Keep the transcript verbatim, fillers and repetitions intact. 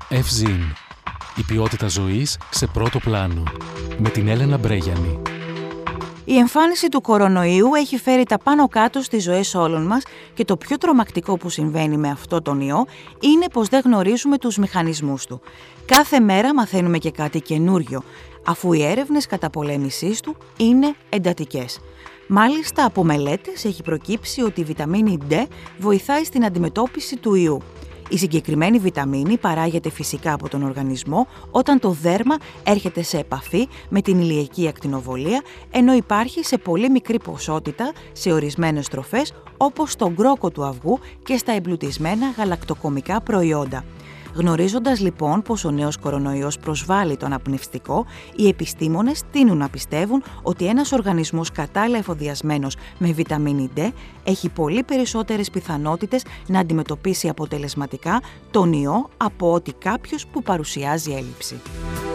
Ευζήν. Η ποιότητα ζωής σε πρώτο πλάνο. Με την Έλενα Μπρέγιανη. Η εμφάνιση του κορονοϊού έχει φέρει τα πάνω κάτω στις ζωές όλων μας και το πιο τρομακτικό που συμβαίνει με αυτό τον ιό είναι πως δεν γνωρίζουμε τους μηχανισμούς του. Κάθε μέρα μαθαίνουμε και κάτι καινούριο, αφού οι έρευνες καταπολέμησής του είναι εντατικές. Μάλιστα, από μελέτες έχει προκύψει ότι η βιταμίνη D βοηθάει στην αντιμετώπιση του ιού. Η συγκεκριμένη βιταμίνη παράγεται φυσικά από τον οργανισμό όταν το δέρμα έρχεται σε επαφή με την ηλιακή ακτινοβολία, ενώ υπάρχει σε πολύ μικρή ποσότητα σε ορισμένες τροφές όπως στον κρόκο του αυγού και στα εμπλουτισμένα γαλακτοκομικά προϊόντα. Γνωρίζοντας λοιπόν πως ο νέος κορονοϊός προσβάλλει το αναπνευστικό, οι επιστήμονες τείνουν να πιστεύουν ότι ένας οργανισμός κατάλληλα εφοδιασμένος με βιταμίνη D έχει πολύ περισσότερες πιθανότητες να αντιμετωπίσει αποτελεσματικά τον ιό από ότι κάποιος που παρουσιάζει έλλειψη.